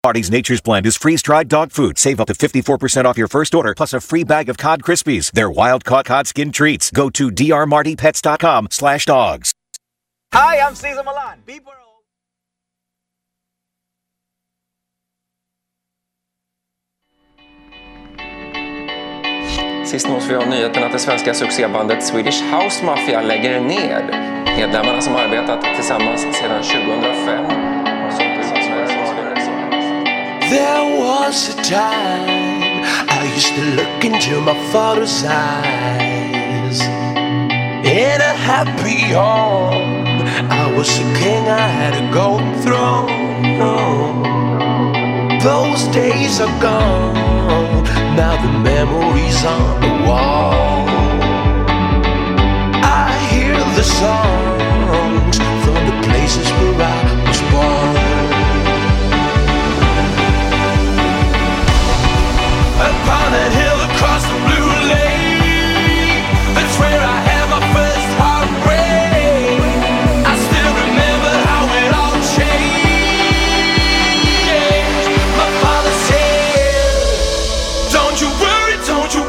Artie's Nature's Blend is freeze-dried dog food. Save up to 54% off your first order, plus a free bag of Cod Krispies. They're wild-caught cod skin treats. Go to drmartypets.com/dogs. Hi, I'm Cesar Millan. People are... Sist nås vi av nyheten att det svenska succébandet Swedish House Mafia lägger ned. Medlemmarna som arbetat tillsammans sedan 2005. There was a time I used to look into my father's eyes. In a happy home, I was a king, I had a golden throne. Those days are gone, now the memories on the wall. I hear the songs from the places where I was born. Upon that hill across the blue lake, that's where I had my first heartbreak. I still remember how it all changed. My father said, don't you worry,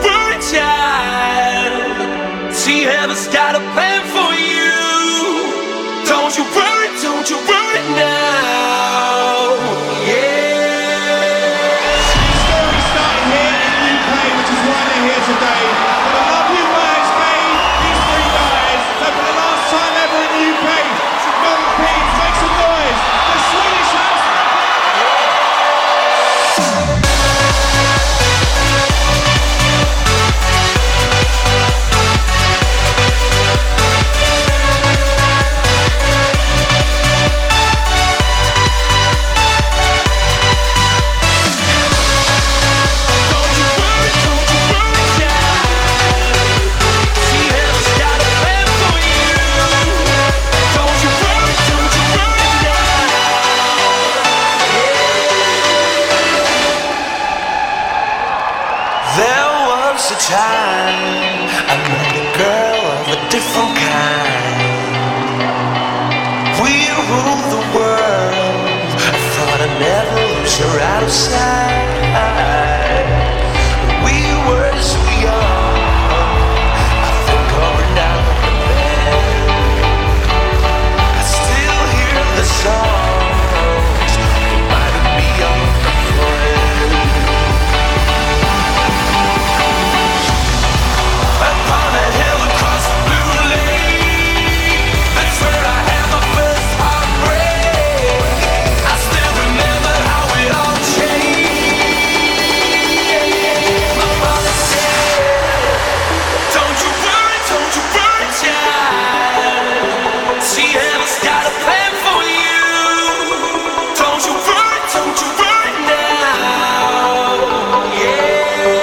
child. See, heaven's got a plan for you. Don't you worry now. Today. But I love you guys, Kane, these three guys. So for the last time ever in the UK, some golden peas, make some noise. The Swedish House time I met a girl of a different kind. We ruled the world. I thought I'd never lose her out of sight. We were so young. I think of her now and then. I still hear the songs reminding me of a friend. Upon that hill across the blue lake, that's where I had my first heartbreak. I still remember how it all changed. My father said, don't you worry, child. See, heaven's got a plan for you. Don't you worry now. Yeah.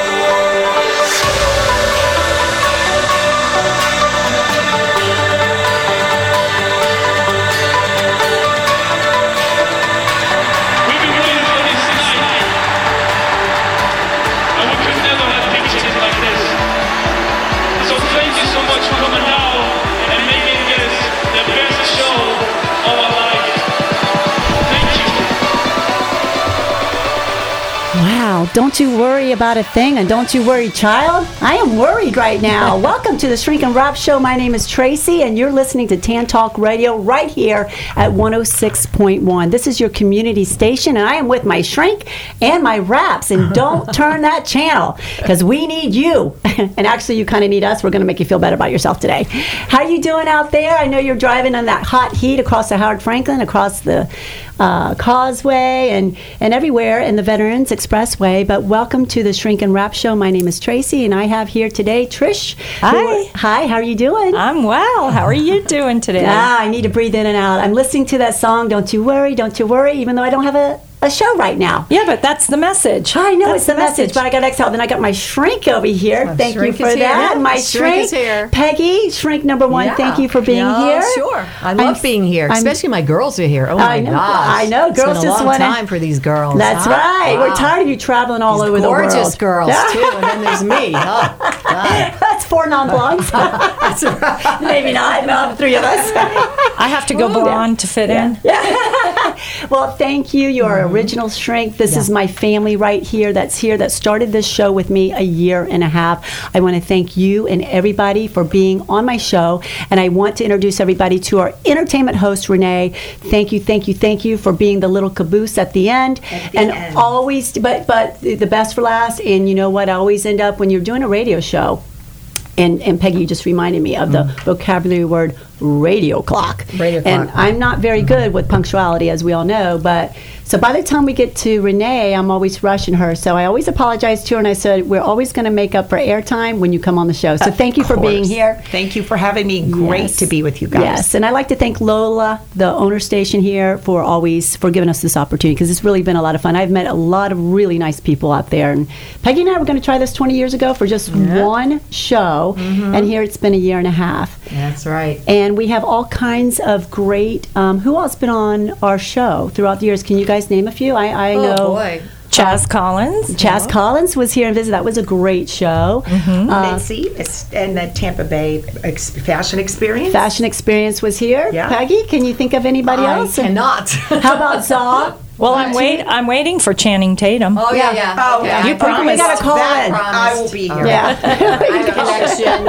Wow, don't you worry about a thing, and don't you worry, child. I am worried right now. Welcome to the Shrink and Wrap Show. My name is Tracy, and you're listening to Tan Talk Radio right here at 106.1. This is your community station, and I am with my Shrink and my Wraps, and don't turn that channel, because we need you. And actually, you kind of need us. We're going to make you feel better about yourself today. How you doing out there? I know you're driving on that hot heat across the Howard Franklin, across the Causeway, and everywhere in the Veterans Expressway. But welcome to the Shrink and Wrap Show. My name is Tracy, and I have here today Trish. Hi. Hi, how are you doing? I'm well. How are you doing today? I need to breathe in and out. I'm listening to that song, Don't You Worry, even though I don't have a show right now. Yeah, but that's the message. I know it's the message, but I got to exhale. Then I got my Shrink over here. Well, thank Shrink you for is that. Here. My Shrink is here. Peggy, Shrink number one. Yeah. Thank you for being here. Sure. I love being here, especially my girls are here. Oh my gosh. I know. Girls it's been a long time for these girls. That's right. Wow. We're tired of you traveling all over the world. Gorgeous girls too, and then there's me. Oh, God. That's 4 non-blondes. That's right. Maybe not. No, 3 of us. I have to go blonde to fit in. Well, thank you. You're our original shrink. This is my family right here that started this show with me a year and a half. I want to thank you and everybody for being on my show. And I want to introduce everybody to our entertainment host, Renee. Thank you for being the little caboose at the end. Always, but the best for last. And you know what? I always end up when you're doing a radio show. And Peggy, you just reminded me of the vocabulary word radio clock. And I'm not very good with punctuality, as we all know, but so by the time we get to Renee, I'm always rushing her. So I always apologize to her, and I said, we're always going to make up for airtime when you come on the show. So thank you for being here. Thank you for having me. Great to be with you guys. Yes, and I'd like to thank Lola, the owner station here, for giving us this opportunity, because it's really been a lot of fun. I've met a lot of really nice people out there. And Peggy and I were going to try this 20 years ago for just one show, and here it's been a year and a half. That's right. And we have all kinds of great, who else been on our show throughout the years? Can you guys name a few? I know. Oh, boy. Chaz Collins. Chaz Collins was here and visited. That was a great show. Nancy and the Tampa Bay Fashion Experience. Fashion Experience was here. Yeah. Peggy, can you think of anybody else? I cannot. How about Zaw? Well, I'm waiting for Channing Tatum. Oh, yeah. Oh, Okay. yeah. You promised. We got to call That in. I will be here. Yeah. I have a connection.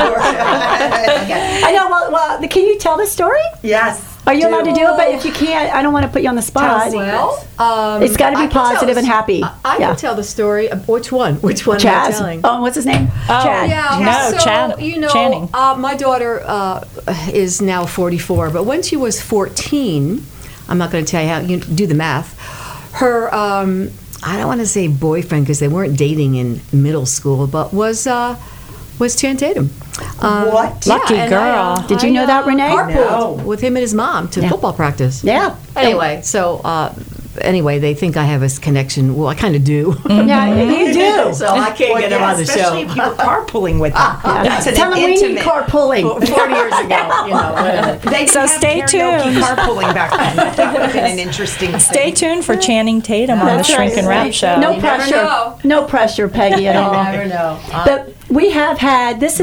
I know. Well, can you tell the story? Yes. Are you allowed to do it? But if you can't, I don't want to put you on the spot. It's got to be positive and happy. I can tell the story. Which one? Which one am I telling? Oh, what's his name? Chad. Yeah, No, so, Chad- you know, Channing. my daughter is now 44, but when she was 14, I'm not going to tell you how, you do the math, her, I don't want to say boyfriend because they weren't dating in middle school, but was Channing Tatum. What? Lucky girl. Did you know that, Renee? Carpooled with him and his mom to football practice. Yeah. Anyway, Anyway, they think I have a connection. Well, I kind of do. Yeah, you do. So I can't get him on the show. Especially if you were carpooling with them. That's an Tell them we need intimate. carpooling. 40 years ago, you know. They didn't So have stay karaoke tuned. carpooling back then. That would have been an interesting Stay thing. tuned for Channing Tatum on the That's Shrink and right. Wrap Show. No You never pressure. know. No pressure, Peggy, at all. never know. But we have had this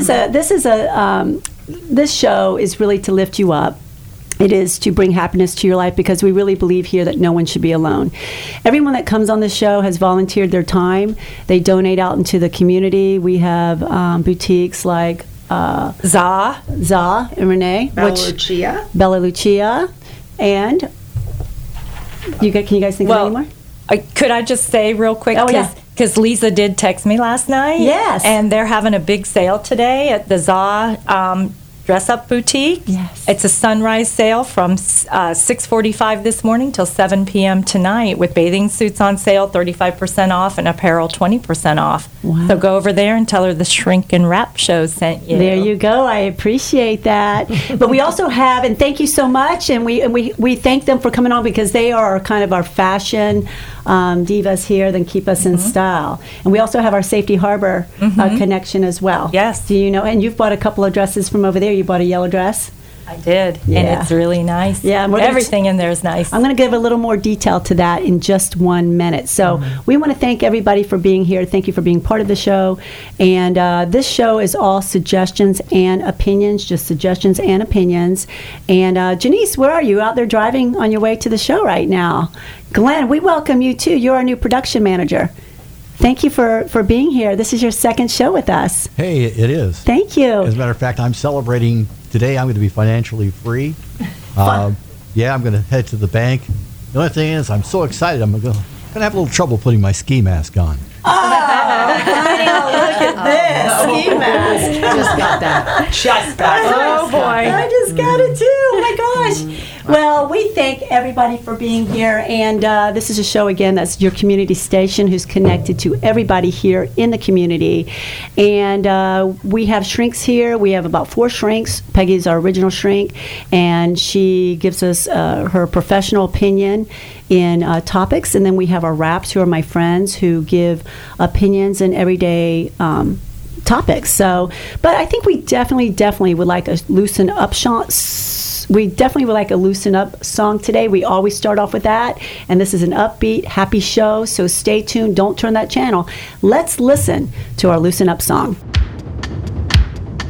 show is really to lift you up. It is to bring happiness to your life, because we really believe here that no one should be alone. Everyone that comes on the show has volunteered their time. They donate out into the community. We have boutiques like Za. and Renee, Bella Lucia, and can you guys think of any more? Could I just say real quick? Oh, yeah. Because Lisa did text me last night. Yes. And they're having a big sale today at the Za Dress Up Boutique. Yes. It's a sunrise sale from 6:45 this morning till 7 p.m. tonight, with bathing suits on sale 35% off and apparel 20% off. Wow. So go over there and tell her the Shrink and Wrap Show sent you. There you go. I appreciate that. But we also have, and thank you so much, and we thank them for coming on, because they are kind of our fashion divas here that keep us in style. And we also have our Safety Harbor connection as well. Yes. Do you know? And you've bought a couple of dresses from over there. You bought a yellow dress. I did. Yeah. And it's really nice. Yeah, and we're gonna everything in there is nice. I'm going to give a little more detail to that in just 1 minute. So we want to thank everybody for being here. Thank you for being part of the show. And this show is all suggestions and opinions, just suggestions and opinions. And Janice, where are you? Out there driving on your way to the show right now. Glenn, we welcome you too. You're our new production manager. Thank you for being here. This is your second show with us. Hey, it is. Thank you. As a matter of fact, I'm celebrating today. I'm going to be financially free. I'm going to head to the bank. The only thing is, I'm so excited. I'm going to have a little trouble putting my ski mask on. Look at this ski mask. Just got that. Oh, boy. I just got it too. Oh my gosh. Well, we thank everybody for being here, and this is a show again that's your community station, who's connected to everybody here in the community. And we have shrinks here. We have about 4 shrinks. Peggy's our original shrink, and she gives us her professional opinion in topics. And then we have our wraps, who are my friends, who give opinions in everyday topics. So, but I think we definitely would like a loosen up We definitely would like a loosen up song today. We always start off with that. And this is an upbeat, happy show. So stay tuned. Don't turn that channel. Let's listen to our loosen up song.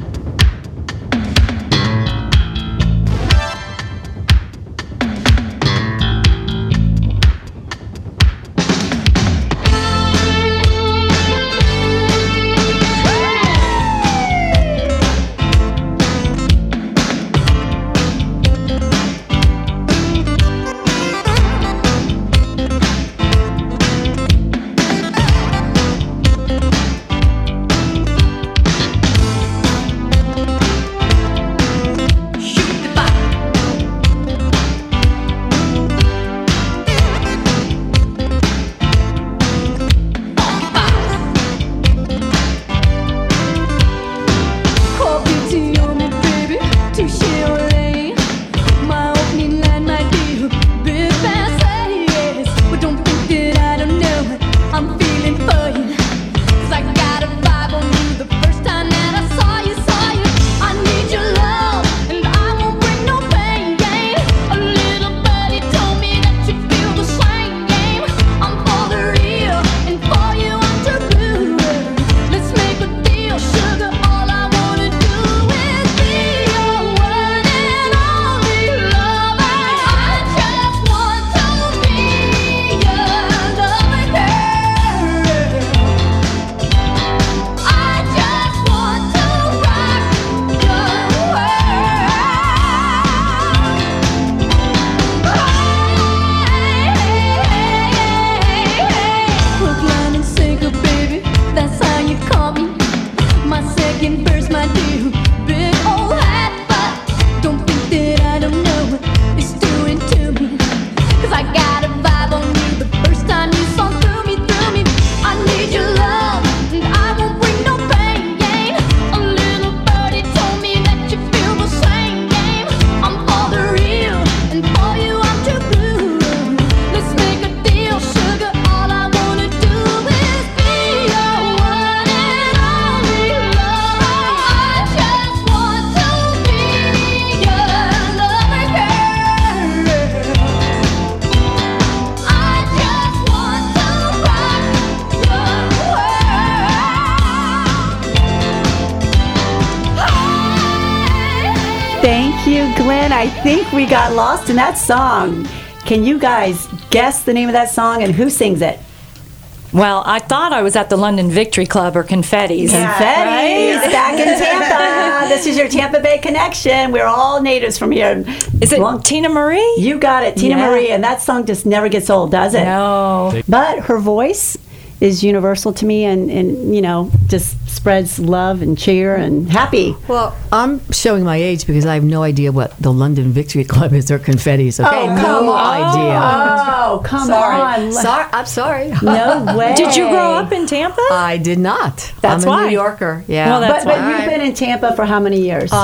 you, Glenn. I think we got lost in that song. Can you guys guess the name of that song and who sings it? Well, I thought I was at the London Victory Club or Confettis. Confettis, Right? back in Tampa. This is your Tampa Bay connection. We're all natives from here. Is it Tina Marie? You got it, Tina Yeah. Marie. And that song just never gets old, does it? No. But her voice is universal to me and, you know, just spreads love and cheer and happy. Well, I'm showing my age because I have no idea what the London Victory Club is or Confettis. Okay, Oh, come no on. idea. Oh, come on. Sorry, I'm sorry. No way. Did you grow up in Tampa? I did not. That's I'm a why. New Yorker. Yeah. Well, that's But why. you've been in Tampa for how many years?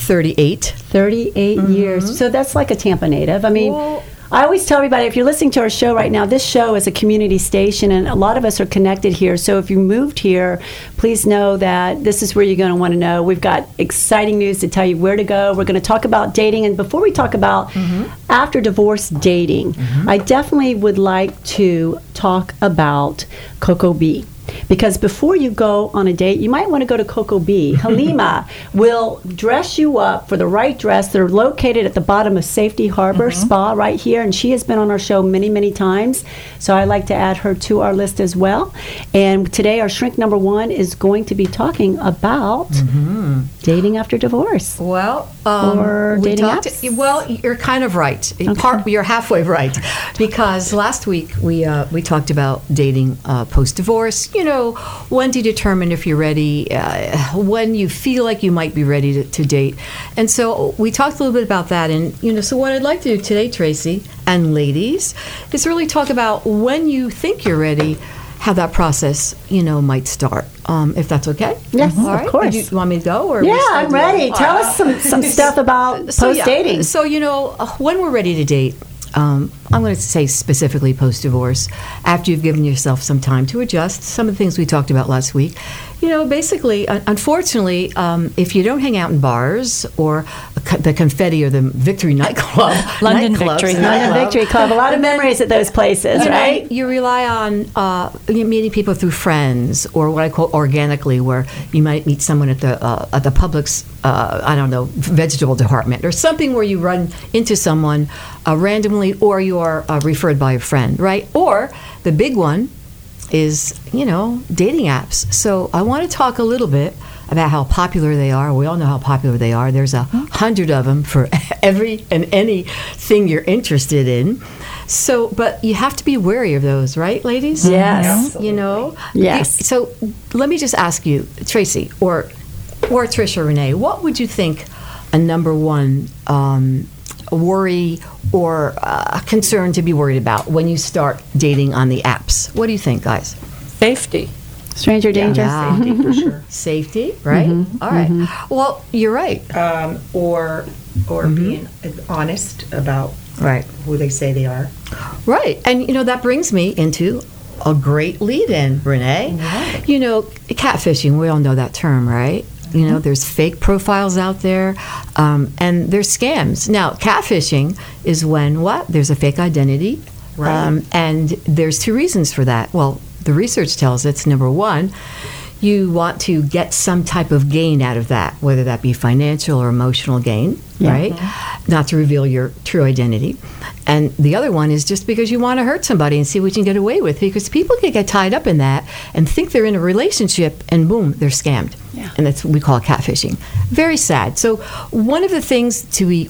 38. 38 years. So that's like a Tampa native. I mean, Well- I always tell everybody, if you're listening to our show right now, this show is a community station, and a lot of us are connected here. So if you moved here, please know that this is where you're going to want to know. We've got exciting news to tell you where to go. We're going to talk about dating. And before we talk about after divorce dating, I definitely would like to talk about Coco B. Because before you go on a date, you might want to go to Coco B. Halima will dress you up for the right dress. They're located at the bottom of Safety Harbor Spa right here, and she has been on our show many, many times. So I like to add her to our list as well. And today, our shrink number one is going to be talking about dating after divorce. Well, Or we dating talked- apps? Well, you're kind of right. You're halfway right, because last week we talked about dating post divorce. You know, when to determine if you're ready, when you feel like you might be ready to date, and so we talked a little bit about that. And you know, so what I'd like to do today, Tracy and ladies, is really talk about when you think you're ready, how that process, you know, might start. If that's okay. Yes, All of right. course. Do you want me to go? Or are we Yeah, still I'm doing- ready. All Tell right. us some stuff about So, yeah. post-dating. So, you know, when we're ready to date, I'm going to say specifically post-divorce, after you've given yourself some time to adjust, some of the things we talked about last week. You know, basically, unfortunately, if you don't hang out in bars or the Confetti or the Victory nightclub, London nightclubs, Victory. London Victory Club. A lot of memories at those places, you know, right? you rely on meeting people through friends, or what I call organically, where you might meet someone at the Publix, I don't know, vegetable department, or something where you run into someone randomly, or you are referred by a friend, right? Or the big one is, you know, dating apps. So I want to talk a little bit about how popular they are. We all know how popular they are. There's 100 of them for every and anything you're interested in. So, but you have to be wary of those, right, ladies? Yes. You know? Yes. So let me just ask you, Tracy, or Trish or Renee, what would you think a number one worry or concern to be worried about when you start dating on the apps? What do you think, guys? Safety. Stranger danger. Yeah. Safety for sure. Safety, right? All right. Well, you're right. Or being honest about Right. who they say they are. Right. And, you know, that brings me into a great lead-in, Renee. You know, catfishing, we all know that term, right? You know, there's fake profiles out there, and there's scams. Now, catfishing is when what? There's a fake identity. Right. And there's two reasons for that. Well, the research tells it's number one, you want to get some type of gain out of that, whether that be financial or emotional gain, right? Not to reveal your true identity. And the other one is just because you want to hurt somebody and see what you can get away with, because people can get tied up in that and think they're in a relationship and boom, they're scammed. Yeah. And that's what we call catfishing. Very sad. So one of the things to be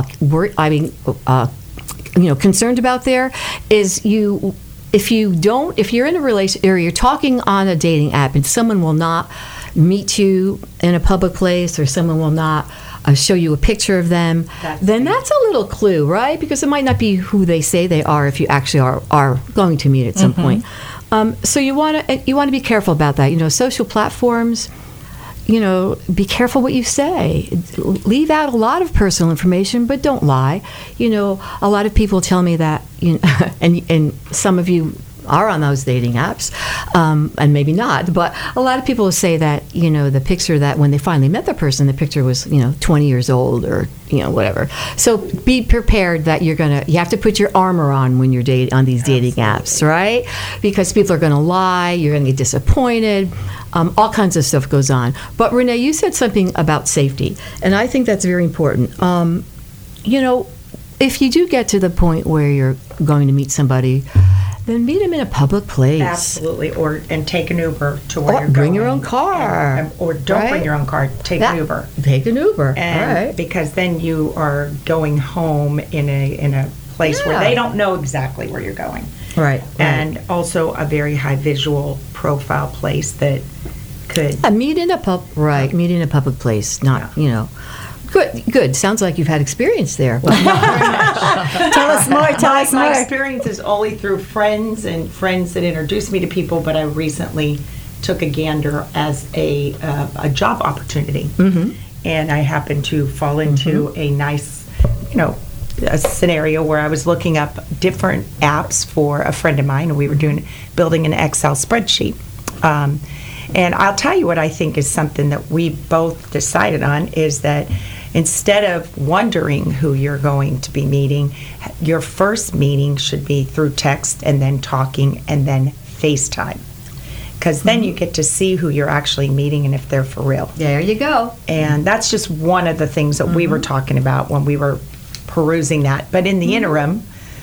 concerned about there is if you're in a relation or you're talking on a dating app and someone will not meet you in a public place or someone will not show you a picture of them, then that's a little clue, right? Because it might not be who they say they are if you actually are going to meet at some point. So you want to be careful about that. You know, social platforms, you know, be careful what you say. Leave out a lot of personal information, but don't lie. You know, a lot of people tell me that, you know, and some of you are on those dating apps, and maybe not, but a lot of people say that, you know, the picture that when they finally met the person, the picture was, you know, 20 years old or, you know, whatever. So be prepared that you have to put your armor on when you're on these dating apps, right? Because people are going to lie, you're going to get disappointed, all kinds of stuff goes on. But Renee, you said something about safety, and I think that's very important. if you do get to the point where you're going to meet somebody, then meet them in a public place. Absolutely, and take an Uber to where you're going. Bring your own car. Or don't bring your own car, take an Uber. Take an Uber, and all right. Because then you are going home in a place where they don't know exactly where you're going. Right. And also a very high visual profile place that could... meet in a public place, not, Good. Sounds like you've had experience there. Tell us more. My experience is only through friends that introduced me to people, but I recently took a gander as a job opportunity. Mm-hmm. And I happened to fall into a nice, a scenario where I was looking up different apps for a friend of mine, and we were building an Excel spreadsheet. And I'll tell you what I think is something that we both decided on is that instead of wondering who you're going to be meeting, your first meeting should be through text and then talking and then FaceTime. Because then you get to see who you're actually meeting and if they're for real. There you go. And that's just one of the things that we were talking about when we were perusing that. But in the interim,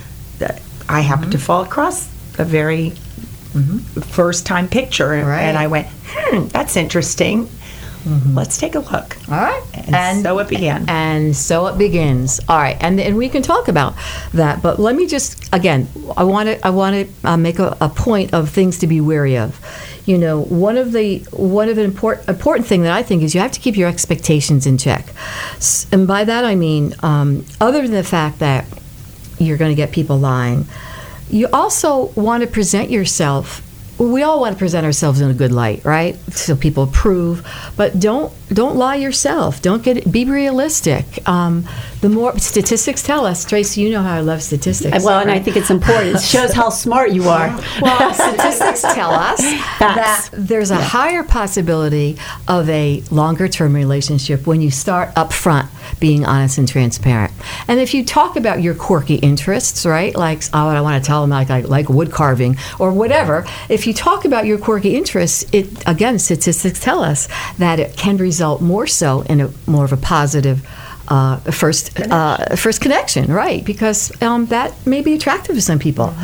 I happened to fall across a very first time picture. And I went, that's interesting. Let's take a look. All right. And so it began. And so it begins. All right. And we can talk about that. But let me just, again, I want to make a point of things to be wary of. One of the important thing that I think is you have to keep your expectations in check. And by that I mean, other than the fact that you're going to get people lying, you also want to present yourself. We all want to present ourselves in a good light, right? So people approve, but don't lie yourself. Be realistic. The more statistics tell us, Tracy, you know how I love statistics. Well, and I think it's important. It shows how smart you are. Well, statistics tell us that there's a higher possibility of a longer-term relationship when you start up front being honest and transparent. And if you talk about your quirky interests, right, like, I want to tell them I like wood carving or whatever, if you talk about your quirky interests, statistics tell us that it can result more so in more of a positive first connection, right? Because that may be attractive to some people.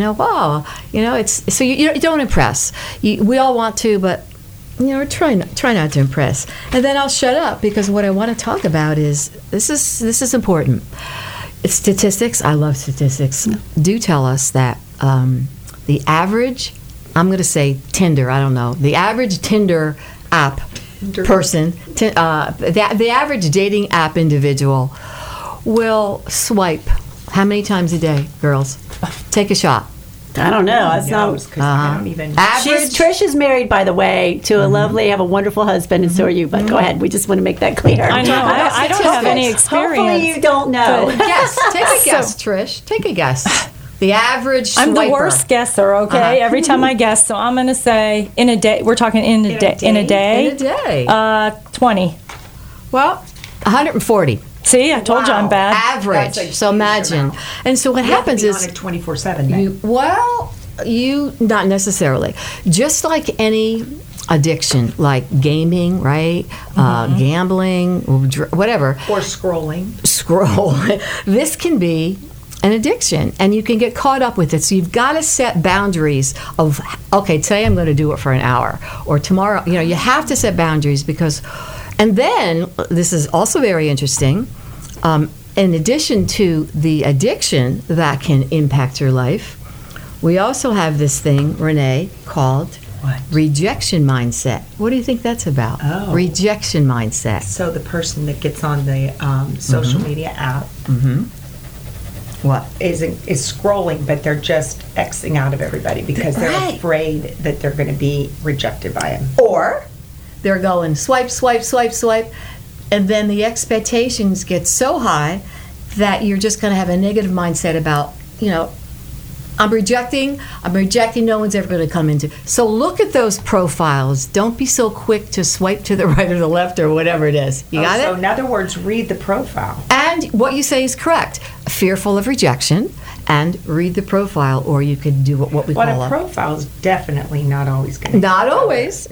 It's so you don't impress. We all want to, but try not to impress. And then I'll shut up because what I want to talk about is this is important. It's statistics. I love statistics. Do tell us that the average, I'm going to say Tinder. I don't know. The average Tinder app person, the average dating app individual will swipe how many times a day, girls? Take a shot. I don't know. That's not. I don't even. Trish is married, by the way, to a lovely, have a wonderful husband, and so are you. But go ahead. We just want to make that clear. I know. I don't have any experience. Hopefully, you don't know. Yes. Take a guess, Trish. Take a guess. The average swiper. I'm the worst guesser, okay? Every time I guess. So I'm going to say in a day. We're talking in a day. In a day. 20. Well, 140. See, I told you I'm bad. Average. So imagine. And so what happens is. You have to be on it 24/7 then. You not necessarily. Just like any addiction, like gaming, right? Gambling, whatever. Or scrolling. This can be an addiction, and you can get caught up with it. So you've got to set boundaries of, okay, today I'm going to do it for an hour, or tomorrow. You have to set boundaries because, and then this is also very interesting. In addition to the addiction that can impact your life, we also have this thing, Renee, called rejection mindset. What do you think that's about? Oh. Rejection mindset. So the person that gets on the social media app. What? Is scrolling, but they're just Xing out of everybody because they're afraid that they're going to be rejected by him. Or they're going swipe, swipe, swipe, swipe, and then the expectations get so high that you're just going to have a negative mindset about, I'm rejecting, no one's ever going to come into. So look at those profiles. Don't be so quick to swipe to the right or the left or whatever it is. You got it? So in other words, read the profile. And what you say is correct. Fearful of rejection, and read the profile, or you could do what we call a profile is definitely not always going to. Not always.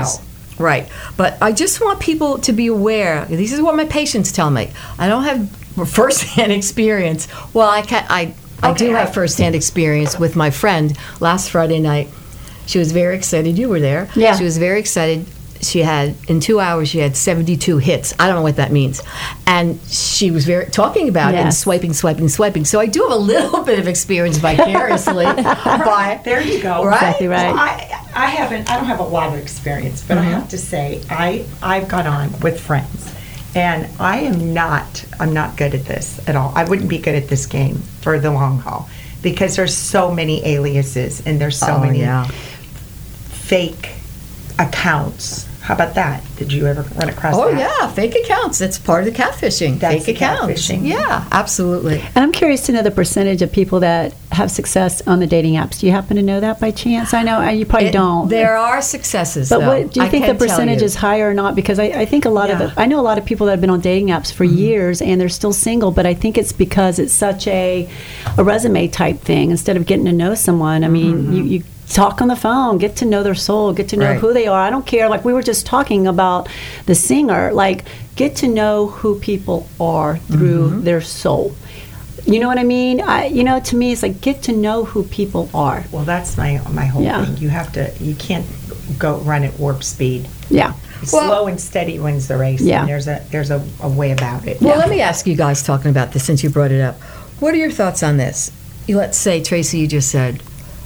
Right. But I just want people to be aware. This is what my patients tell me. I don't have firsthand experience. Well, I do have firsthand experience with my friend last Friday night. She was very excited. You were there. Yeah. She was very excited. In 2 hours, she had 72 hits. I don't know what that means. And she was talking about it and swiping. So I do have a little bit of experience vicariously. There you go. Right? Exactly right. Well, I don't have a lot of experience, but I have to say, I've got on with friends. And I'm not good at this at all. I wouldn't be good at this game for the long haul because there's so many aliases and there's so many fake accounts. How about that? Did you ever run across that? Oh, yeah, fake accounts. That's part of the catfishing. That's fake accounts. Catfishing. Yeah, absolutely. And I'm curious to know the percentage of people that have success on the dating apps. Do you happen to know that by chance? I know you probably don't. There are successes, but though. what, do you think the percentage is higher or not? Because I think a lot of I know a lot of people that have been on dating apps for years and they're still single, but I think it's because it's such a resume type thing instead of getting to know someone. I mean, you talk on the phone, get to know their soul, get to know who they are. I don't care. Like we were just talking about the singer, like get to know who people are through their soul. You know what I mean? To me, it's like get to know who people are. Well, that's my whole thing. You can't go run at warp speed. Yeah. Slow and steady wins the race. Yeah. And there's a way about it. Well, let me ask you guys, talking about this since you brought it up. What are your thoughts on this? Let's say, Tracy, you just said,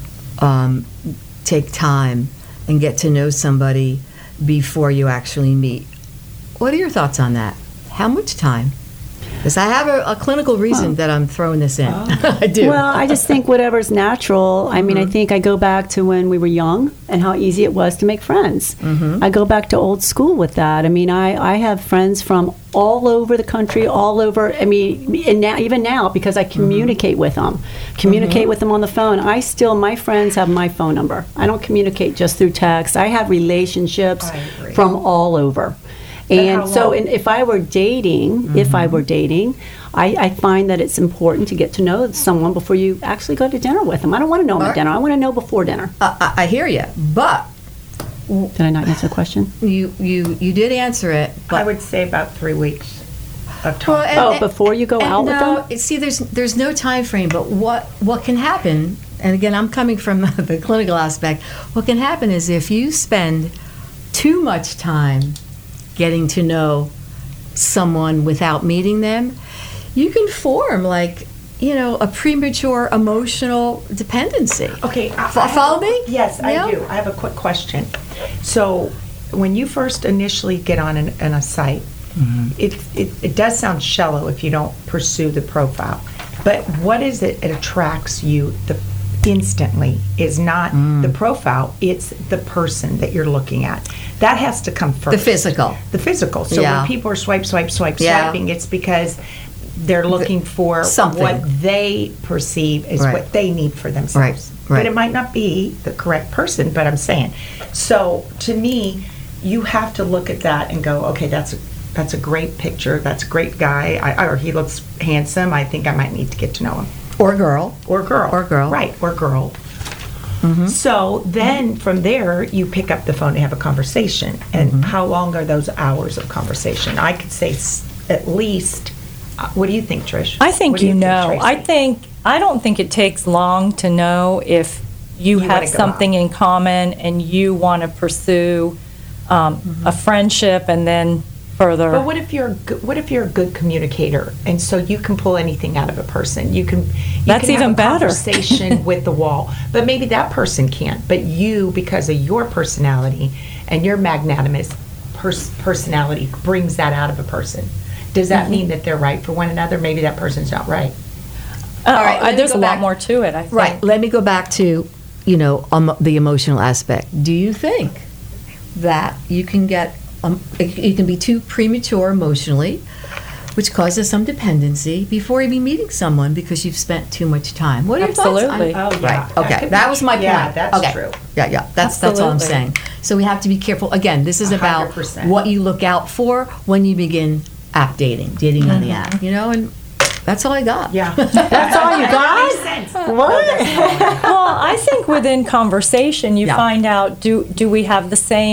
take time and get to know somebody before you actually meet. What are your thoughts on that? How much time? Because I have a clinical reason that I'm throwing this in. I do. Well, I just think whatever's natural. I mean, I think I go back to when we were young and how easy it was to make friends. I go back to old school with that. I mean, I have friends from all over the country, all over. I mean, and now, even now, because I communicate with them, with them on the phone. My friends have my phone number. I don't communicate just through text. I have relationships from all over. And so, if I were dating, I find that it's important to get to know someone before you actually go to dinner with them. I don't want to know them at dinner. I want to know before dinner. I hear you, but did I not answer the question? You did answer it. But I would say about 3 weeks of talking. Before you go out with them? See, there's no time frame, but what can happen, and again, I'm coming from the clinical aspect, what can happen is if you spend too much time getting to know someone without meeting them, you can form a premature emotional dependency. Okay, follow me? Yes, I do. I have a quick question. So, when you first initially get on a site, it does sound shallow if you don't pursue the profile. But what is it that attracts you instantly is not the profile, it's the person that you're looking at. That has to come first. The physical. So when people are swiping, it's because they're looking for something. What they perceive is what they need for themselves. Right. But it might not be the correct person, but I'm saying. So to me, you have to look at that and go, okay, that's a great picture, that's a great guy, or he looks handsome, I think I might need to get to know him. Or girl. Right, or girl. So then from there, you pick up the phone and have a conversation. And how long are those hours of conversation? I could say at least, what do you think, Trish? I think Tracy? I don't think it takes long to know if you have something in common and you want to pursue a friendship and then further. But what if you're a good communicator, and so you can pull anything out of a person? You can That's even have a better. Conversation with the wall, but maybe that person can't. But you, because of your personality and your magnanimous personality, brings that out of a person. Does that mean that they're right for one another? Maybe that person's not right. All right, there's a lot more to it, I think. Right. Let me go back to, the emotional aspect. Do you think that you can you can be too premature emotionally, which causes some dependency before even meeting someone because you've spent too much time? What are your thoughts? Absolutely. Right. Okay. That was my point. Yeah, that's true. Yeah. That's all I'm saying. So we have to be careful. Again, this is about 100%. what you look out for when you begin app dating on the app. And that's all I got. Yeah. That's all you got? Makes sense. What? Well, I think within conversation you find out, do we have the same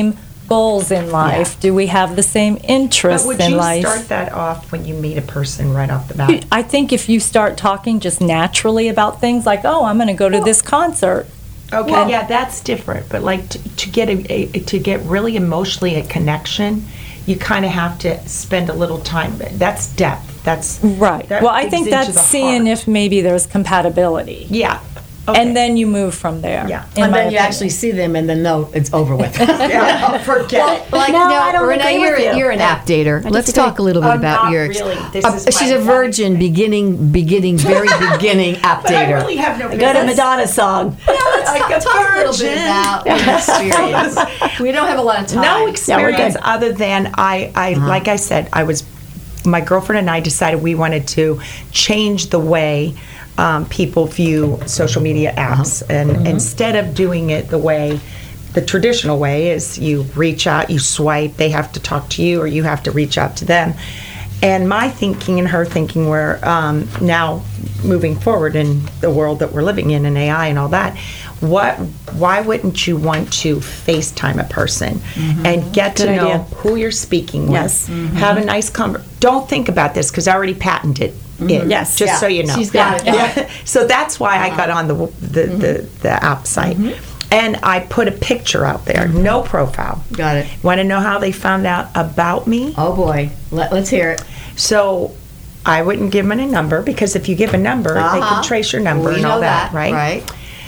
goals in life? Do we have the same interests But would in you life? start that off when you meet a person right off the bat? I think if you start talking just naturally about things like, oh, I'm going to go to this concert. Okay, Well- yeah, that's different. But like to get to get really emotionally a connection, you kind of have to spend a little time. That's depth. That's Right. that Well, I digs think into that's the seeing heart. if maybe there's compatibility. Yeah. Okay. And then you move from there. Yeah. in And my then you opinion. actually see them, and then no, it's over with. yeah, forget it. Like No, I now, don't Renee, agree with you. you're an app dater. Let's disagree. talk a little bit about not your. really. This is she's my a virgin, beginning, very beginning app But I dater. really have no. Go to Madonna's song. Like a Talk a little bit virgin. about your experience. We don't have a lot of time. No we're experience good. other than I like I said, my girlfriend and I decided we wanted to change the way people view social media apps, and instead of doing it the traditional way is you reach out, you swipe, they have to talk to you, or you have to reach out to them. And my thinking and her thinking were now moving forward in the world that we're living in and AI and all that. Why wouldn't you want to FaceTime a person and get to Good know idea. who you're speaking Yes. with? Have a nice conversation. Don't think about this because I already patented it. Yes. just Yeah. so you know. She's got it. Yeah. So that's why I got on the app site. And I put a picture out there, no profile. Got it. Want to know how they found out about me? Oh boy, let's hear it. So I wouldn't give them a number because if you give a number, they Uh-huh. can trace your number We and know all that, right? Right.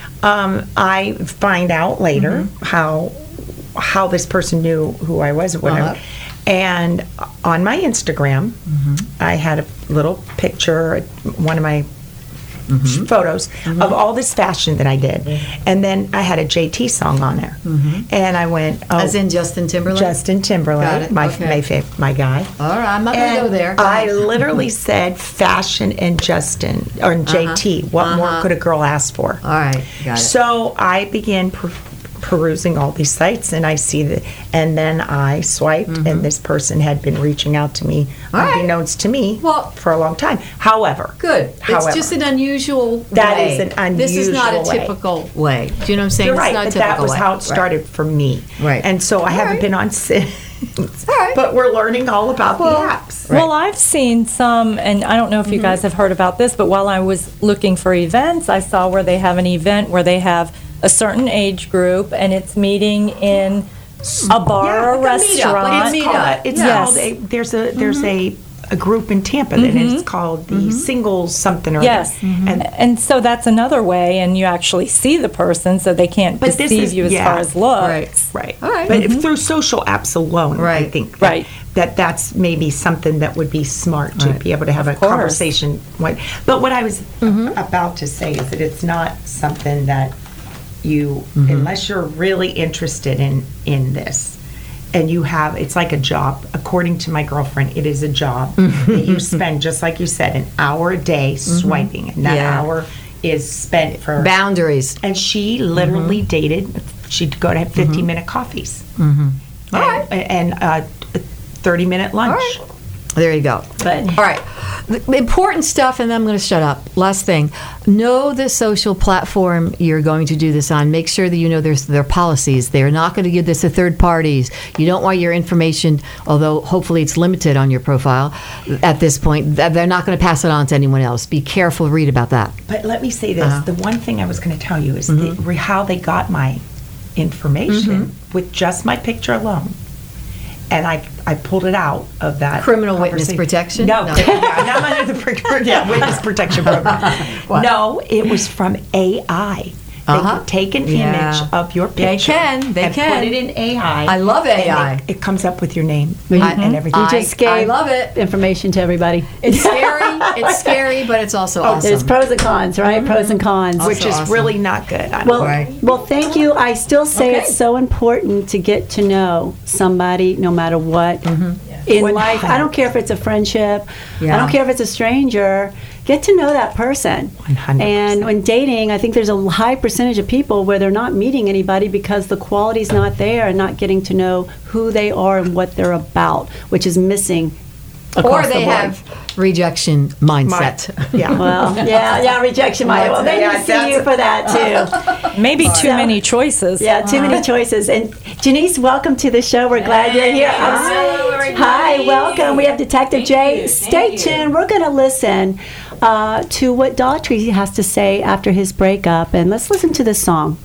I find out later how this person knew who I was or whatever. Uh-huh. And on my Instagram, I had a little picture, one of my photos of all this fashion that I did, and then I had a JT song on there, and I went, oh, As in Justin Timberlake. Justin Timberlake, Got it. my Okay. my guy. All right, I'm not going to And go there. I literally said fashion and Justin or JT. What more could a girl ask for? All right, got it. So I began perusing all these sites, and I see that, and then I swiped, and this person had been reaching out to me, All right. unbeknownst to me, Well- for a long time. However, Good. However, It's just an unusual That way. is an This is not a unusual way. typical way. Do you know what I'm saying? you're It's right, not a but typical that was way. how it Right. started for me. Right. And so I haven't right. been on since. right. But we're learning all about the apps. Well, I've seen some, and I don't know if you guys have heard about this, but while I was looking for events, I saw where they have an event where they have a certain age group, and it's meeting in a bar or a like a meetup, restaurant. like a It's meetup. called, it's Yes. called there's a group in Tampa that it's called the Singles something or Yes, other. and so that's another way, and you actually see the person, so they can't But this deceive is- you as yeah. far as looks. Right. Right. All right. But if through social apps alone, I Right. think Right. that's maybe something that would be smart to Right. be able to have a course. conversation. But what I was about to say is that it's not something that you, unless you're really interested in this, and you have, it's like a job. According to my girlfriend, it is a job that you spend, just like you said, an hour a day swiping, and that Yeah. hour is spent for Boundaries. and she literally dated. She'd go to have 15-minute coffees, All right. and 30-minute lunch. All There you go. But All right. The important stuff, and then I'm going to shut up. Last thing. Know the social platform you're going to do this on. Make sure that you know their policies. They're not going to give this to third parties. You don't want your information, although hopefully it's limited on your profile at this point, they're not going to pass it on to anyone else. Be careful. Read about that. But let me say this: the one thing I was going to tell you is how they got my information with just my picture alone. And I pulled it out of that Criminal witness conversation. protection? No, No. yeah, not under the witness protection program. No, it was from AI. They can take an Yeah. image of your They picture can. They and can. put it in AI. I love and AI. it comes up with your name and everything. You just gave I love it. information to everybody. It's scary. It's scary, but it's also awesome. There's pros and cons, right? Pros and cons. which is awesome. really not good. I don't Well, Right. well, thank you. I still say Okay. it's so important to get to know somebody, no matter what in What life. I don't care if it's a friendship. Yeah. I don't care if it's a stranger. Get to know that person. 100%. And when dating, I think there's a high percentage of people where they're not meeting anybody because the quality's not there and not getting to know who they are and what they're about, which is missing Or across they the board. have rejection mindset. Yeah. Well, yeah, rejection mindset. Well, maybe Yeah, see you for that too. Maybe too So- many choices. Yeah, too many choices. And Janice, welcome to the show. We're glad you're here. Hi, welcome. We have Detective Jay. Stay tuned. We're going to listen to what Daughtry has to say after his breakup, and let's listen to this song.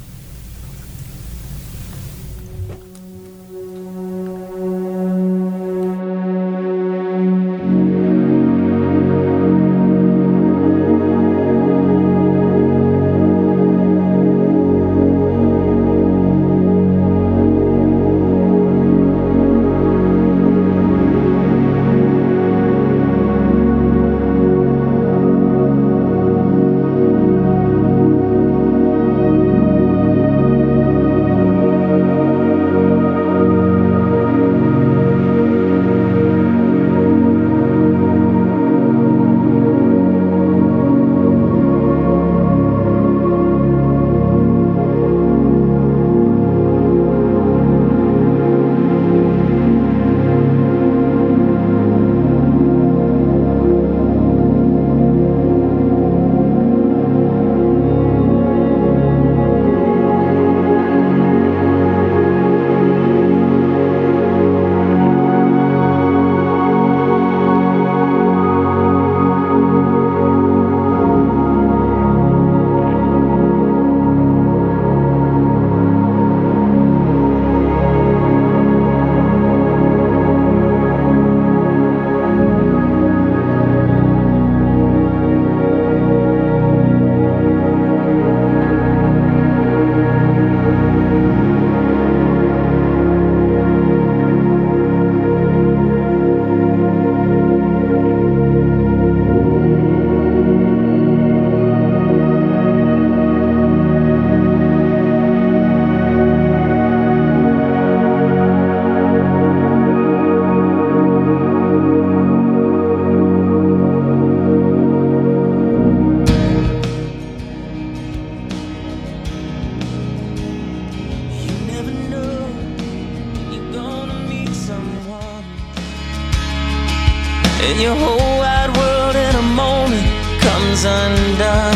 And your whole wide world in a moment comes undone.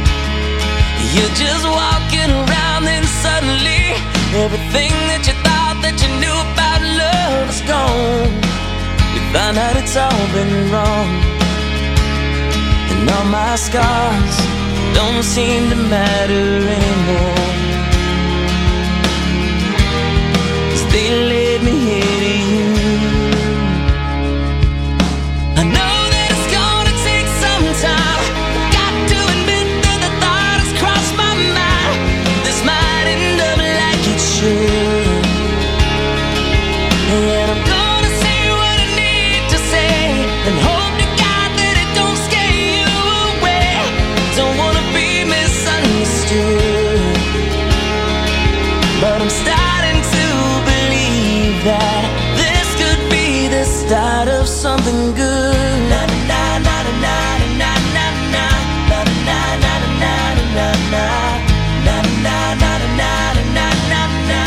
You're just walking around, then suddenly everything that you thought that you knew about love is gone. You find out it's all been wrong, and all my scars don't seem to matter anymore, 'cause they led me here to you. I know that it's gonna take some time. Got to admit that the thought has crossed my mind. This might end up like it should, and I'm gonna say what I need to say, and hope to God that it don't scare you away. Don't wanna be misunderstood, but I'm starting to believe that this could be the start of something good. Na na na na na na na na na na na na na na na na na na na na.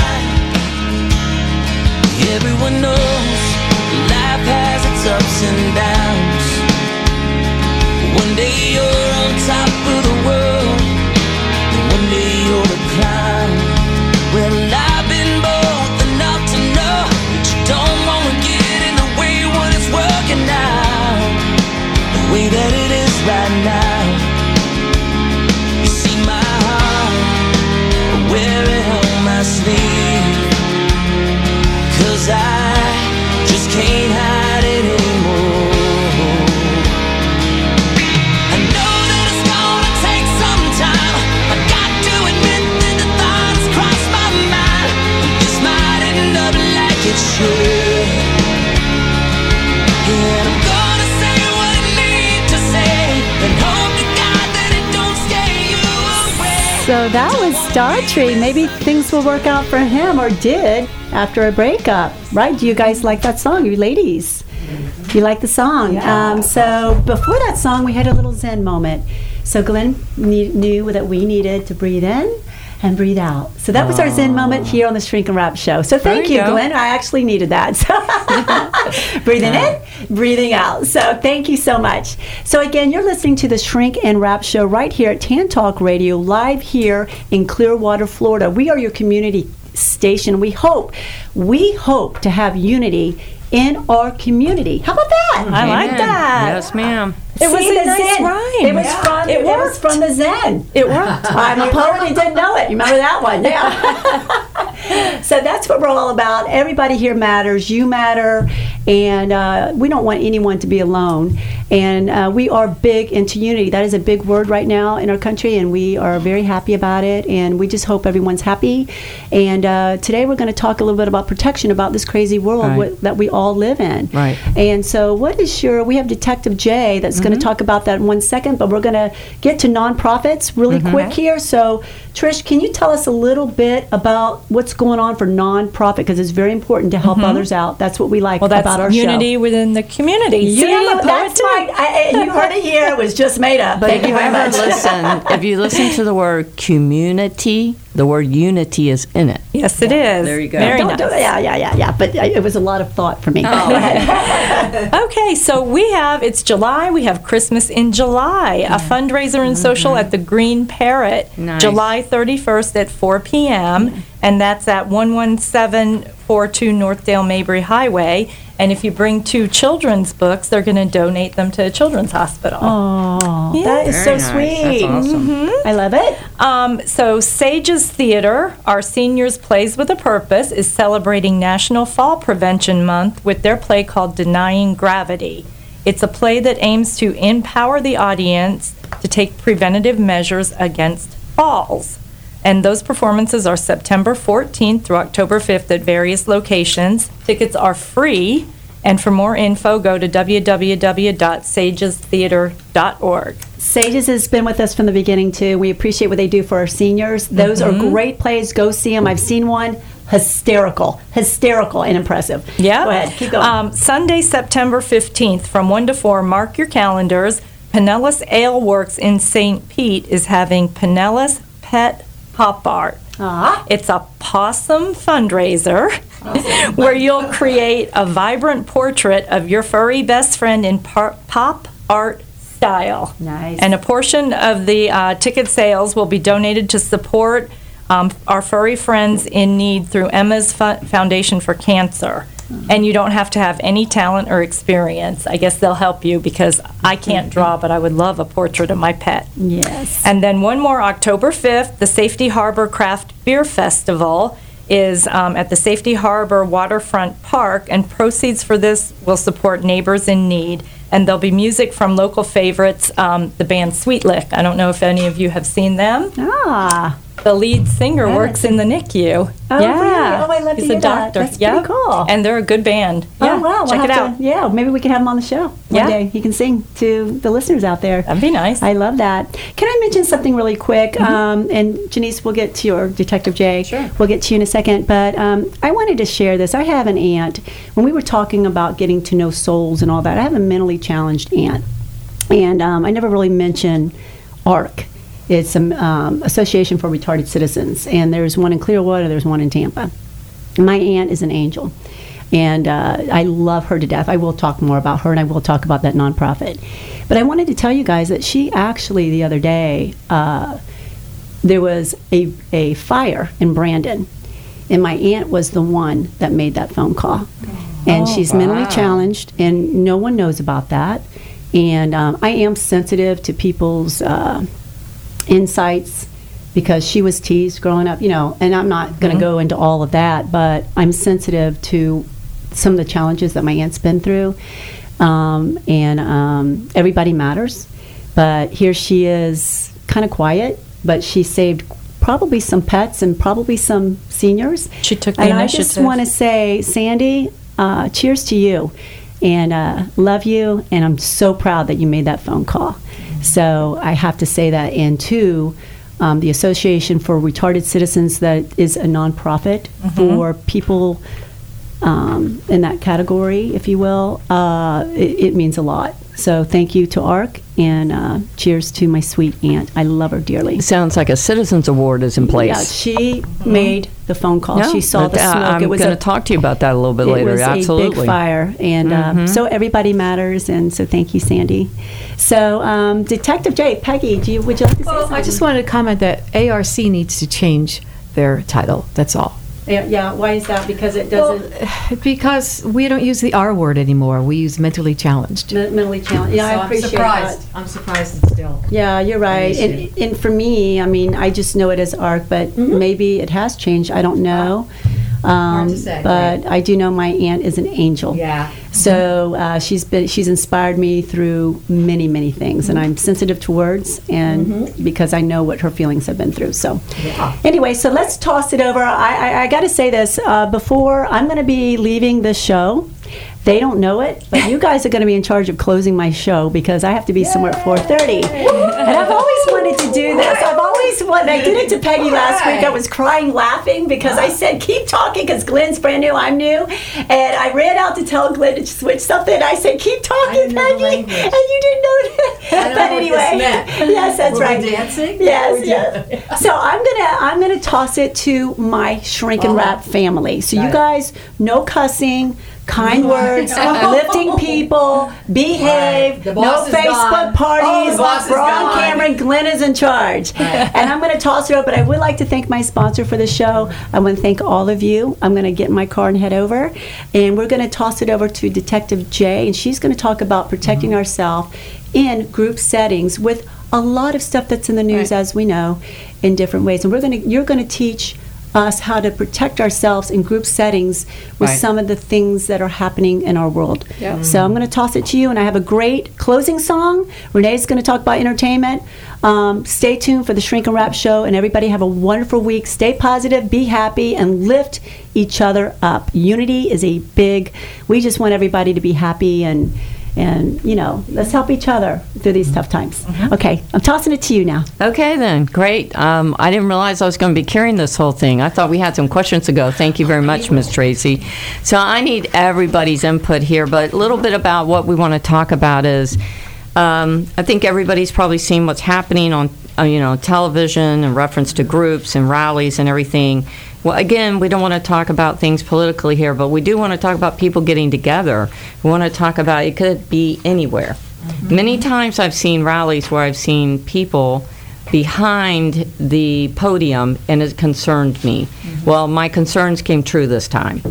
Everyone knows life has its ups and downs. One day you're on top of the world, and one day you're the clown. Well, I've been both enough to know that you don't wanna get in the way when it's working out the way that it is right now. You see my heart, I wear it on my sleeve, 'cause I just can't hide it anymore. I know that it's gonna take some time. I got to admit that the thoughts cross my mind. This might end up like it should, and I'm gonna say what I need to say, and hope to God that it don't scare you away. So that was Daughtry. Maybe things will work out for him, or did, after a breakup, right? Do you guys like that song, you ladies? You like the song? So before that song, we had a little Zen moment. So Glenn knew that we needed to breathe in and breathe out. So that was our Zen moment here on the Shrink and Wrap Show. So thank you, Glenn. I actually needed that. So breathing in, breathing out. So thank you so much. So again, you're listening to the Shrink and Wrap Show right here at Tan Talk Radio, live here in Clearwater, Florida. We are your community station. We hope to have unity in our community. How about that? I like that. Yes, ma'am. It was a nice rhyme. It was from the Zen. It worked. I'm a poet and didn't know it. You remember that one? Yeah. So that's what we're all about. Everybody here matters. You matter. And we don't want anyone to be alone. And we are big into unity. That is a big word right now in our country, and we are very happy about it. And we just hope everyone's happy. And today we're going to talk a little bit about protection, about this crazy world that we all live in. Right. And so we have Detective Jay that's going to talk about that in 1 second, but we're going to get to nonprofits really quick here. So, Trish, can you tell us a little bit about what's going on for nonprofit? Because it's very important to help others out. That's what we like about our show. Unity within the community. That's right. You heard it here. It was just made up. But Thank you very much. If you listen to the word community, the word unity is in it. Yes, it is. There you go. Very nice. Yeah. But it was a lot of thought for me. Okay, so it's July. We have Christmas in July, a fundraiser and social at the Green Parrot, July 31st at 4 p.m., and that's at 11742 Northdale Mabry Highway. And if you bring 2 children's books, they're going to donate them to a children's hospital. Oh, that is so sweet. That's awesome. I love it. So Sages Theater, our Seniors Plays with a Purpose, is celebrating National Fall Prevention Month with their play called Denying Gravity. It's a play that aims to empower the audience to take preventative measures against falls. And those performances are September 14th through October 5th at various locations. Tickets are free. And for more info, go to www.sagestheater.org. Sages has been with us from the beginning, too. We appreciate what they do for our seniors. Those are great plays. Go see them. I've seen one. Hysterical and impressive. Yeah. Go ahead. Keep going. Sunday, September 15th from 1 to 4. Mark your calendars. Pinellas Ale Works in St. Pete is having Pinellas Pet Pop Art. It's a possum fundraiser where you'll create a vibrant portrait of your furry best friend in pop art style. Nice. And a portion of the ticket sales will be donated to support our furry friends in need through Emma's Foundation for Cancer. And you don't have to have any talent or experience. I guess they'll help you because I can't draw, but I would love a portrait of my pet. Yes. And then one more, October 5th, the Safety Harbor Craft Beer Festival is at the Safety Harbor Waterfront Park, and proceeds for this will support neighbors in need. And there'll be music from local favorites, the band Sweet Lick. I don't know if any of you have seen them. The lead singer works in the NICU. Oh, really? Oh, I love to He's hear a doctor. that. That's pretty cool. And they're a good band. Oh, wow. Check it out. Maybe we can have him on the show one day. He can sing to the listeners out there. That'd be nice. I love that. Can I mention something really quick? And Janice, we'll get to your Detective Jay. Sure. We'll get to you in a second. But I wanted to share this. I have an aunt. When we were talking about getting to know souls and all that, I have a mentally challenged aunt. And I never really mentioned ARC. It's an Association for Retarded Citizens, and there's one in Clearwater, there's one in Tampa. My aunt is an angel, and I love her to death. I will talk more about her, and I will talk about that nonprofit. But I wanted to tell you guys that she actually, the other day, there was a fire in Brandon, and my aunt was the one that made that phone call. And she's mentally challenged, and no one knows about that. And I am sensitive to people's insights because she was teased growing up, and I'm not going to go into all of that, but I'm sensitive to some of the challenges that my aunt's been through. And everybody matters, but here she is kind of quiet, but she saved probably some pets and probably some seniors. She took the initiative. initiative. I just want to say, Sandy, cheers to you, and love you, and I'm so proud that you made that phone call. So I have to say that. And two, the Association for Retarded Citizens, that is a nonprofit for people in that category, if you will. It means a lot. So thank you to ARC, and cheers to my sweet aunt. I love her dearly. Sounds like a Citizens Award is in place. Yeah, she made the phone call. No, She saw the smoke. I'm going to talk to you about that a little bit later. It was Absolutely. a big fire, and so everybody matters, and so thank you, Sandy. So Detective J, Peggy, would you like to say something? I just wanted to comment that ARC needs to change their title. That's all. Yeah, why is that? Because it doesn't... Because we don't use the R word anymore. We use mentally challenged. Mentally challenged. Yeah, I appreciate that. I'm surprised it's still. Yeah, you're right. And for me, I mean, I just know it as ARC, but maybe it has changed. I don't know. Hard to say, but I do know my aunt is an angel. Yeah. So she's inspired me through many things, and I'm sensitive to words, and because I know what her feelings have been through. So anyway, so let's toss it over. I got to say this before I'm going to be leaving this show. They don't know it, but you guys are going to be in charge of closing my show because I have to be somewhere at 4:30. And I've always wanted to do this. I did it to Peggy last week. I was crying laughing because I said, keep talking because Glenn's brand new, I'm new. And I ran out to tell Glenn to switch something. I said, keep talking, Peggy. And you didn't know that. But anyway, yes, that's right. Dancing? Yes. So I'm gonna toss it to my shrink and wrap family. So you guys, no cussing, kind words, lifting people, behave, no Facebook parties. We're on camera and Glenn is in charge. And I'm going to toss it over, but I would like to thank my sponsor for the show. I want to thank all of you. I'm going to get in my car and head over, and we're going to toss it over to Detective J, and she's going to talk about protecting ourselves in group settings with a lot of stuff that's in the news, as we know, in different ways. And you're going to teach us how to protect ourselves in group settings with some of the things that are happening in our world. So I'm going to toss it to you, and I have a great closing song. Renee's going to talk about entertainment. Stay tuned for the Shrink and Wrap show, and everybody have a wonderful week. Stay positive, be happy, and lift each other up. Unity is we just want everybody to be happy, and let's help each other through these tough times. Okay, I'm tossing it to you now. Okay, then. Great. I didn't realize I was going to be carrying this whole thing. I thought we had some questions to go. Thank you very much, Ms. Tracy. So I need everybody's input here, but a little bit about what we want to talk about is I think everybody's probably seen what's happening on television in reference to groups and rallies and everything. Well, again, we don't want to talk about things politically here, but we do want to talk about people getting together. We want to talk about it could be anywhere. Many times I've seen rallies where I've seen people behind the podium, and it concerned me. Well, my concerns came true this time.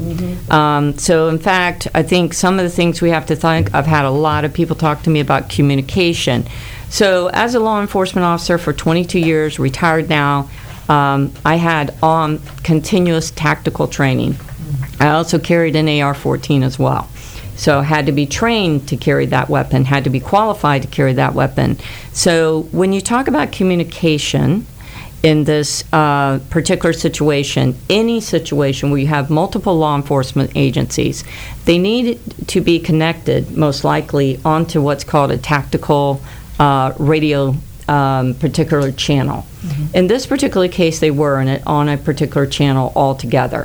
So, in fact, I think some of the things we have to think, I've had a lot of people talk to me about communication. So, as a law enforcement officer for 22 years, retired now, I had continuous tactical training. I also carried an AR-14 as well. So had to be trained to carry that weapon, had to be qualified to carry that weapon. So when you talk about communication in this particular situation, any situation where you have multiple law enforcement agencies, they need to be connected, most likely, onto what's called a tactical radio particular channel. In this particular case, they were on a particular channel altogether.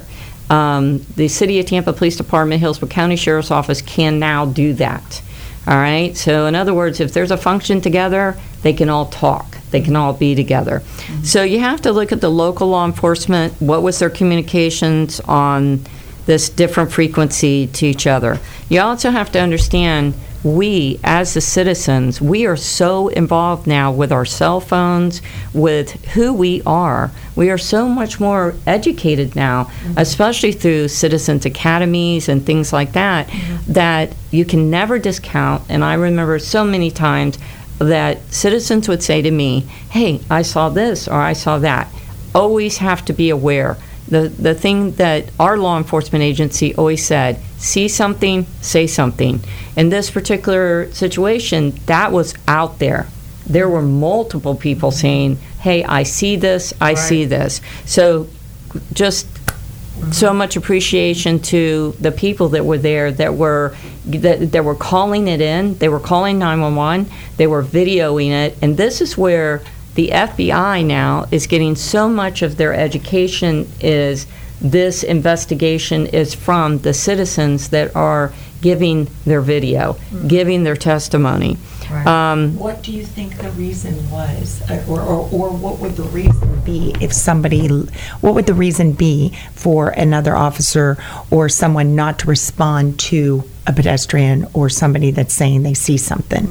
The City of Tampa Police Department, Hillsborough County Sheriff's Office can now do that. All right? So in other words, if there's a function together, they can all talk. They can all be together. So you have to look at the local law enforcement, what was their communications on this different frequency to each other. You also have to understand we, as the citizens, we are so involved now with our cell phones, with who we are. We are so much more educated now, especially through citizens academies and things like that, that you can never discount. And I remember so many times that citizens would say to me, hey, I saw this or I saw that. Always have to be aware. The thing that our law enforcement agency always said, see something, say something. In this particular situation, that was out there. There were multiple people saying, hey, I see this, I see this. So just so much appreciation to the people that were there that were calling it in. They were calling 911. They were videoing it. And this is where the FBI now is getting so much of their education is this investigation is from the citizens that are giving their video, giving their testimony. What do you think the reason was, or what would the reason be if somebody? What would the reason be for another officer or someone not to respond to a pedestrian or somebody that's saying they see something?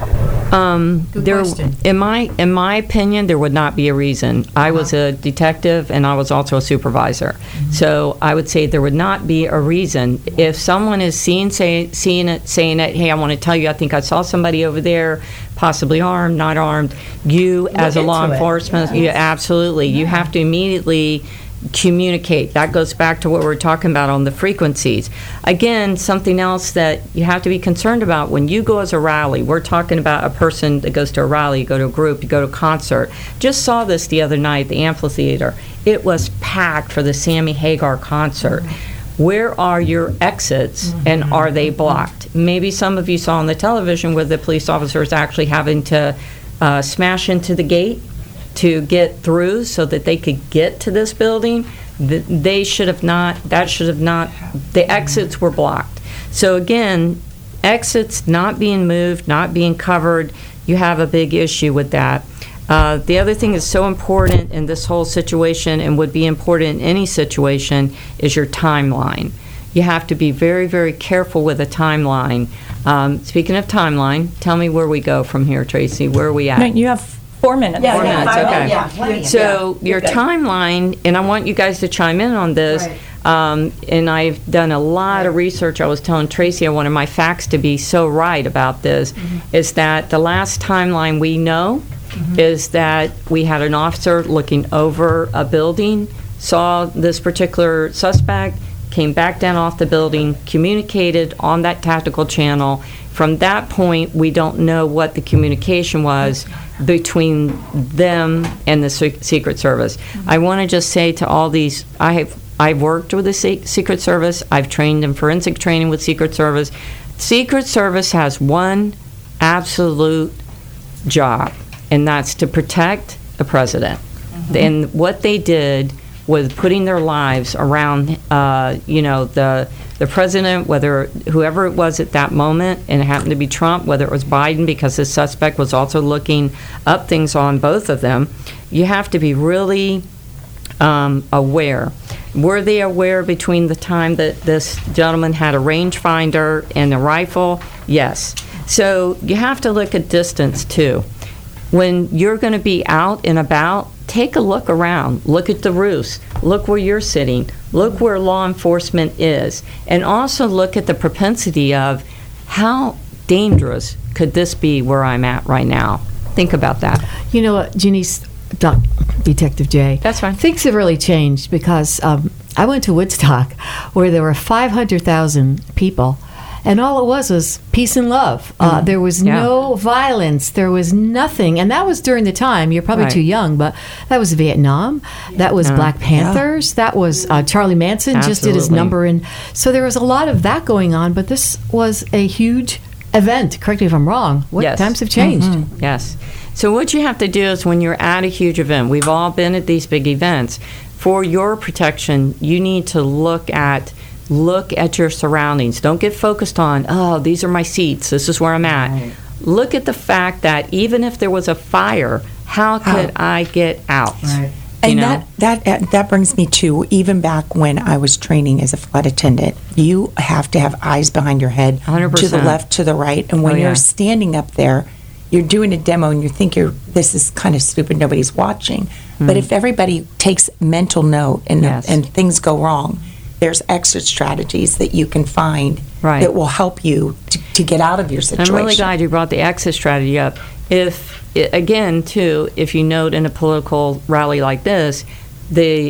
There, in my opinion, there would not be a reason. I was a detective and I was also a supervisor, so I would say there would not be a reason. If someone is seeing it, saying that, hey, I want to tell you, I think I saw somebody over there, possibly armed, not armed. You, as a law enforcement, you absolutely, you have to immediately communicate. That goes back to what we're talking about on the frequencies. Again, something else that you have to be concerned about when you go as a rally. We're talking about a person that goes to a rally, you go to a group, you go to a concert. Just saw this the other night at the amphitheater. It was packed for the Sammy Hagar concert. Where are your exits, and are they blocked? Maybe some of you saw on the television where the police officers actually having to smash into the gate to get through so that they could get to this building. They should have not, that should have not, the exits were blocked. So again, exits not being moved, not being covered, you have a big issue with that. The other thing that's so important in this whole situation, and would be important in any situation, is your timeline. You have to be very, very careful with a timeline. Speaking of timeline, tell me where we go from here, Tracy. Where are we at? No, you have 4 minutes. 4 minutes, okay. Yeah. So your timeline, and I want you guys to chime in on this, and I've done a lot of research. I was telling Tracy I wanted my facts to be so right about this, is that the last timeline we know is that we had an officer looking over a building, saw this particular suspect, came back down off the building, communicated on that tactical channel. From that point, we don't know what the communication was between them and the Secret Service. I want to just say to all these, I've worked with the Secret Service. I've trained in forensic training with Secret Service. Secret Service has one absolute job, and that's to protect the president. And what they did was putting their lives around, the president, whether whoever it was at that moment, and it happened to be Trump, whether it was Biden, because the suspect was also looking up things on both of them. You have to be really aware. Were they aware between the time that this gentleman had a rangefinder and a rifle? Yes. So you have to look at distance too. When you're going to be out and about, take a look around. Look at the roofs. Look where you're sitting. Look where law enforcement is. And also look at the propensity of how dangerous could this be where I'm at right now. Think about that. You know what, Jeannie's, Detective Jay. That's fine. Things have really changed because I went to Woodstock where there were 500,000 people. And all it was peace and love. There was no violence. There was nothing. And that was during the time, you're probably too young, but that was Vietnam. That was Black Panthers. That was Charlie Manson just did his number. And so there was a lot of that going on, but this was a huge event. Correct me if I'm wrong. Times have changed. Yes. So what you have to do is when you're at a huge event, we've all been at these big events, for your protection, you need to look at your surroundings. Don't get focused on, oh, these are my seats, this is where I'm at. Right. Look at the fact that even if there was a fire, how could I get out? Right. And that brings me to, even back when I was training as a flight attendant, you have to have eyes behind your head, 100%. To the left, to the right. And when you're standing up there, you're doing a demo and you think this is kind of stupid, nobody's watching. But if everybody takes mental note and things go wrong, there's exit strategies that you can find that will help you to get out of your situation. I'm really glad you brought the exit strategy up. If you note in a political rally like this, they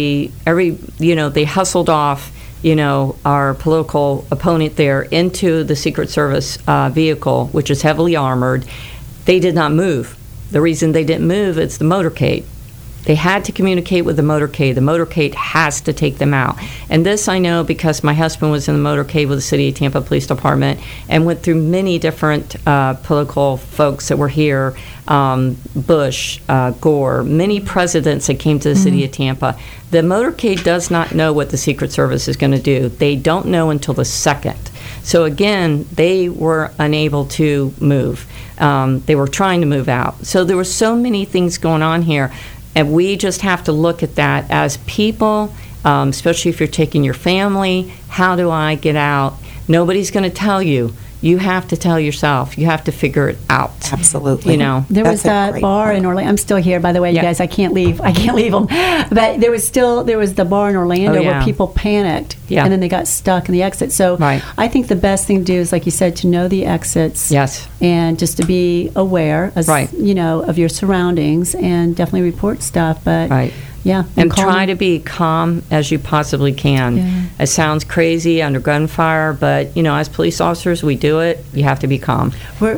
hustled off, our political opponent there into the Secret Service vehicle, which is heavily armored. They did not move. The reason they didn't move is the motorcade. They had to communicate with the motorcade. The motorcade has to take them out. And this I know because my husband was in the motorcade with the City of Tampa Police Department and went through many different political folks that were here, Bush, Gore, many presidents that came to the City of Tampa. The motorcade does not know what the Secret Service is going to do. They don't know until the 2nd. So again, they were unable to move. They were trying to move out. So there were so many things going on here. And we just have to look at that as people, especially if you're taking your family. How do I get out? Nobody's going to tell you. You have to tell yourself. You have to figure it out. Absolutely. You know, there was that bar in Orlando. I'm still here, by the way, you guys. I can't leave them. But there was the bar in Orlando where people panicked, and then they got stuck in the exit. So I think the best thing to do is, like you said, to know the exits. Yes. And just to be aware, of your surroundings, and definitely report stuff. But yeah, and try to be calm as you possibly can. Yeah. It sounds crazy under gunfire, but as police officers, we do it. You have to be calm.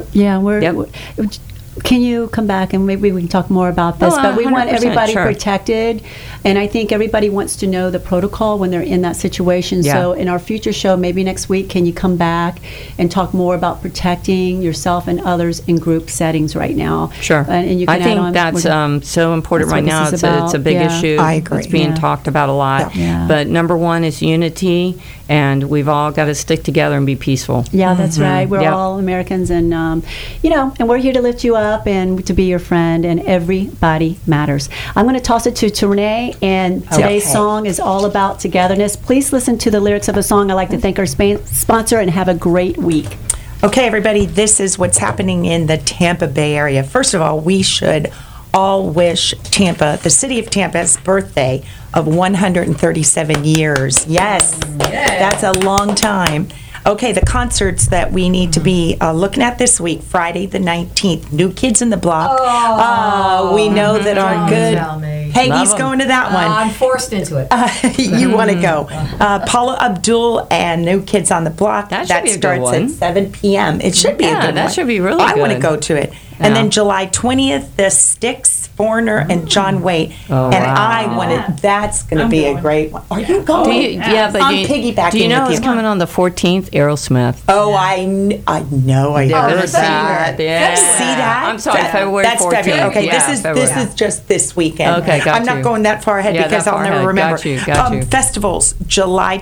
Can you come back and maybe we can talk more about this? But we want everybody protected, and I think everybody wants to know the protocol when they're in that situation. Yeah. So in our future show, maybe next week, can you come back and talk more about protecting yourself and others in group settings right now? Sure. And you can I think that's so important right now. It's a big issue. I agree. It's being talked about a lot. Yeah. But number one is unity, and we've all got to stick together and be peaceful. Yeah, that's right. We're all Americans, and and we're here to lift you up and to be your friend, and everybody matters. I'm going to toss it to Renee, and today's song is all about togetherness. Please listen to the lyrics of the song. I'd like to thank our sponsor and have a great week. Okay, everybody, this is what's happening in the Tampa Bay area. First of all, we should all wish Tampa, the city of Tampa's birthday of 137 years. Yes, that's a long time. Okay, the concerts that we need to be looking at this week, Friday the 19th, New Kids in the Block. We know that our good Peggy's going to that one. I'm forced into it. You want to go. Paula Abdul and New Kids on the Block. That starts at 7 p.m. It should be a good one. That should be really good. I want to go to it. And then July 20th, the Styx, Foreigner, and John Waite. I wanted. That's going to be a great one. Are you going? But I'm piggybacking. Do you know with it's coming on the 14th? Aerosmith. Oh, I know. I did see that. Yeah. See that? I'm sorry, February 14th. That's February. Okay, February. this is just this weekend. Okay, got I'm not going that far ahead because I'll never remember. Got you. Festivals, July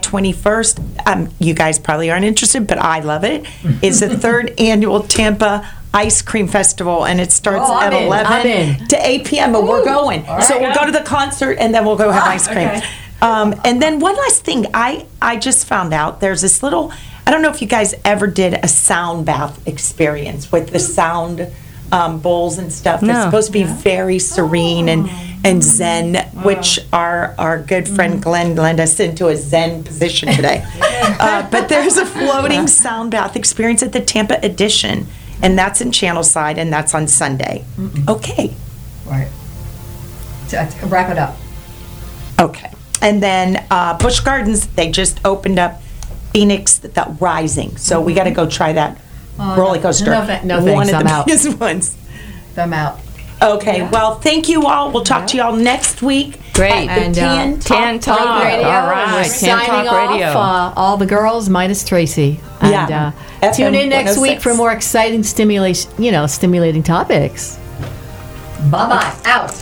21st. You guys probably aren't interested, but I love it. It's the third annual Tampa Ice Cream Festival, and it starts at 11 to 8 p.m. But we're going. So we'll go to the concert, and then we'll go have ice cream. Okay. And then one last thing, I just found out there's this little, I don't know if you guys ever did a sound bath experience with the sound bowls and stuff. It's supposed to be very serene and zen, which our good friend Glenn led us into a zen position today. But there's a floating sound bath experience at the Tampa Edition, and that's in Channelside, and that's on Sunday. Okay. Right. Wrap it up. Okay. And then Busch Gardens, they just opened up Phoenix the Rising. So we got to go try that roller coaster. No thanks. One of I'm the out. biggest ones. I'm out. Okay. Well, thank you all. We'll talk to you all next week. Great. At the Tan Talk Radio. All right. We're Tan signing Talk Radio. off. All the girls minus Tracy. And, tune in next week for more exciting stimulating topics. Bye-bye. Out.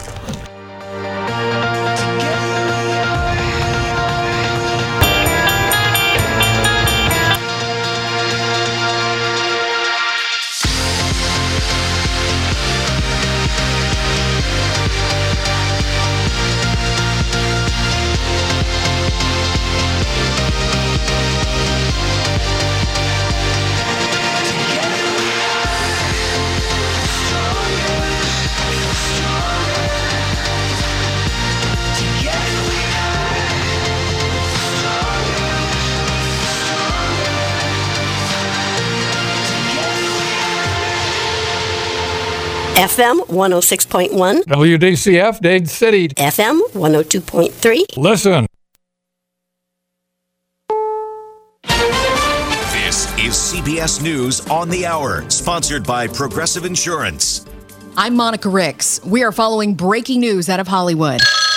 FM 106.1. WDCF, Dade City. FM 102.3. Listen. This is CBS News on the Hour, sponsored by Progressive Insurance. I'm Monica Ricks. We are following breaking news out of Hollywood.